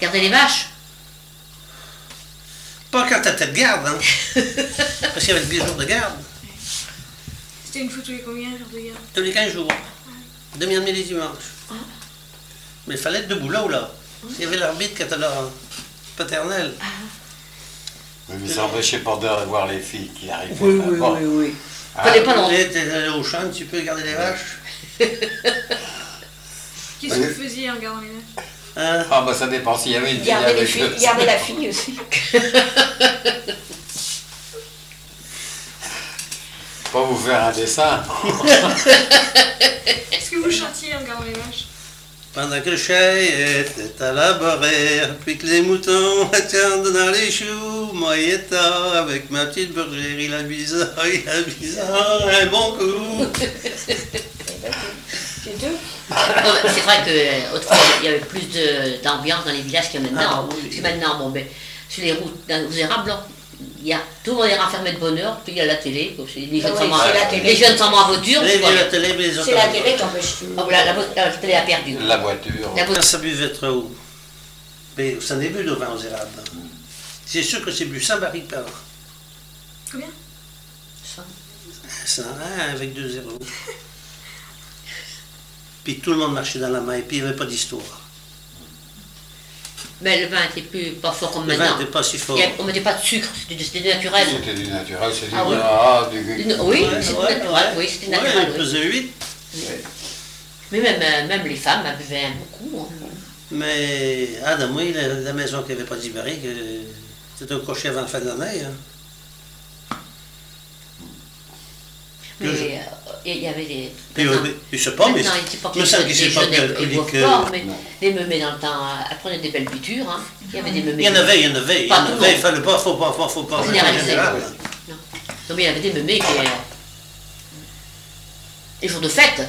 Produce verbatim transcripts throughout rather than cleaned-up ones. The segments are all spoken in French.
Garder les vaches? Pas quand t'étais de garde, hein. Parce qu'il y avait des jours de garde. C'était une fois tous les combien, jours de garde? Tous les quinze jours. Demi-année les dimanches. Ah. Mais il fallait être debout là ou là. Il y avait l'arbitre qui était là, paternel. Ah. Mais ça n'empêchait pas de voir les filles qui arrivaient. Oui, là-bas. oui, oui, oui. Ah, Fallait pas non. Tu es allé au champ, tu peux garder les vaches. Qu'est-ce que vous faisiez en gardant les vaches? Hein? Ah bah ça dépend s'il y avait une fille Garder les avec filles, eux. garder la fille aussi. Pas vous faire un dessin. Est-ce que vous chantiez en gardant les vaches? Pendant que le chien était à la barrière, puis que les moutons attendent dans les choux, moi il était avec ma petite bergère, il a bizarre, il a bizarre, un bon coup. C'est deux. C'est vrai qu'autrefois, il y avait plus de- d'ambiance dans les villages qu'il y a maintenant. Ah, oui. Parce que maintenant, bon, ben, sur les routes, dans- aux érables, là, il y a, tout le monde est renfermé de bonne heure, puis il y a la télé. Donc c'est- les, jeunes oui, s'en vont- c'est la télé. les jeunes s'en vont en voiture. Les tu vois. la télé, mais les autres. C'est la télé qui empêche tout. Ah, voilà, la, vo- la télé a perdu. La voiture. La vo- Quand ça buvait trop, mais ça n'est bu de vin aux érables. C'est sûr que c'est bu cent barriques par an. Combien? cent un avec deux zéros. Puis tout le monde marchait dans la main, et puis il n'y avait pas d'histoire. Mais le vin n'était plus pas fort comme Le vin maintenant. n'était pas si fort. Il y a- on ne mettait pas de sucre, c'était c'était naturel. C'était du naturel, c'est du Ah oui. ah, du Une- Oui, Ouais, c'était ouais, naturel, ouais. oui, c'était Ouais, naturel. il oui. pesait huit. Mais même, euh, même les femmes elles buvaient beaucoup. hein. Mais Adam, oui, la, la maison qui n'avait pas de barriques, euh, c'était au crochet avant la fin de l'année. Hein. Mais Que je- euh, il y avait des. Puis, maintenant- euh, je sais pas, mais maintenant, il dit pas me semble que les c'est pas jeunes, que- ils que- boivent que- pas, mais non. les meumets dans le temps, euh, elles prenaient des belles pitures. Hein. Il y avait des meumets. il y en avait, il y en avait, il y Pas en tout le avait, il monde. fallait pas, faut pas, faut, faut pas. Généraliser. général. Non. Non, mais il y avait des meumets qui. euh, Les jours de fête.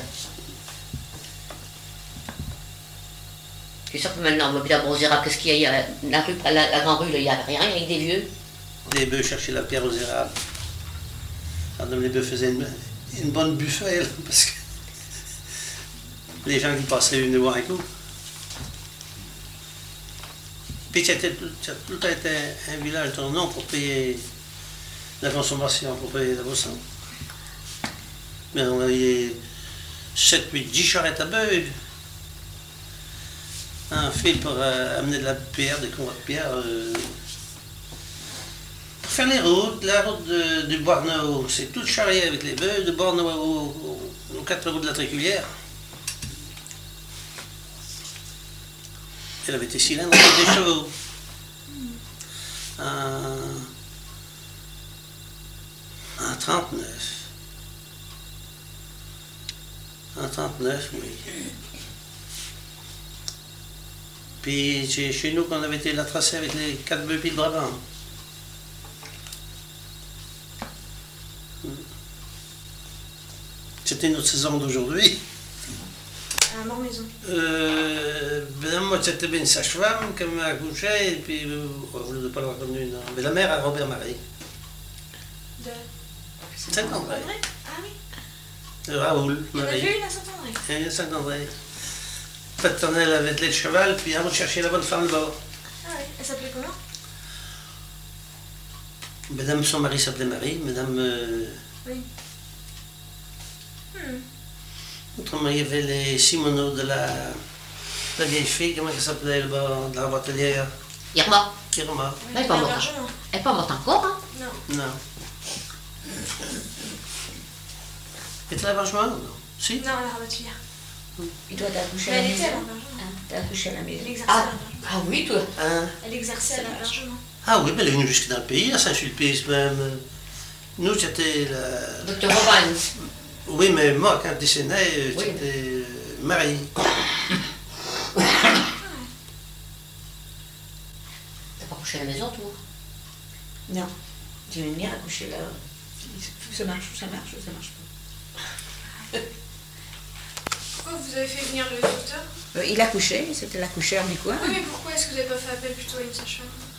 C'est sûr que maintenant, on va bien bon, Gérard, qu'est-ce qu'il y a, il y a la, rue, la, la grande rue, là, il n'y a rien avec des vieux. Les bœufs cherchaient la pierre aux érables. Adam, les bœufs faisaient une, une bonne buffet, là, parce que les gens qui passaient venaient boire un coup. Puis c'était tout, ça a tout le temps été un village tournant pour payer la consommation, pour payer la boisson. Mais on avait sept, huit, dix charrettes à bœufs. Un fil pour euh, amener de la pierre, des convois de pierre. euh, pour faire les routes, la route de, du Borno, c'est tout charrié avec les bœufs, de Borno au- au- aux quatre roues de la Tréculière. Elle avait été cylindres avec des chevaux. En, en trente-neuf. En trente-neuf, oui. Puis c'est chez nous qu'on avait été la tracée avec les quatre bœufs puis le Brabant. C'était notre saison d'aujourd'hui. À la mort maison. Euh, ben, moi, c'était bien une sage-femme qui m'a accouché, et puis, euh, vous ne pas l'avoir connue, non. Mais la mère à Robert Marie. De. Saint-André. André? Ah oui. De Raoul Il y en Marie. avait une à Saint-André. Et Saint-André. Paternelle avait de lait de cheval, puis on va chercher la bonne femme là-bas. Ah oui. Elle s'appelait comment? Madame, son mari s'appelait Marie, madame. euh, Oui. Hmm. Autrement, il y avait les Simoneaux de la, la vieille fille, comment elle s'appelait là-bas, de la voitelière, Irma, Irma. elle n'est pas morte. Largement. Elle n'est pas morte encore. Hein. Non. Non. Et tu l'hébergement? Non. Si? Non, la rabattuère. Il doit t'accoucher Mais à la elle était à maison. l'hébergement. Hein, t'as accouché à la Elle maison. exerçait Ah, à l'hébergement. ah oui, toi. Hein? Elle exerçait à l'hébergement. Ah oui, ben elle est venue jusque dans le pays, à Saint-Sulpice même. Nous, c'était la... Docteur Robin. Oui, mais moi, quand je décédais, euh, Oui. c'était euh, Marie. T'as pas couché à la maison, toi? Non. Tu veux venir accoucher là. Ça marche ou ça marche ou ça marche pas. Pourquoi vous avez fait venir le docteur? Euh, il a couché, c'était l'accoucheur du coin. Oui, mais pourquoi est-ce que vous n'avez pas fait appel plutôt à une sage-femme?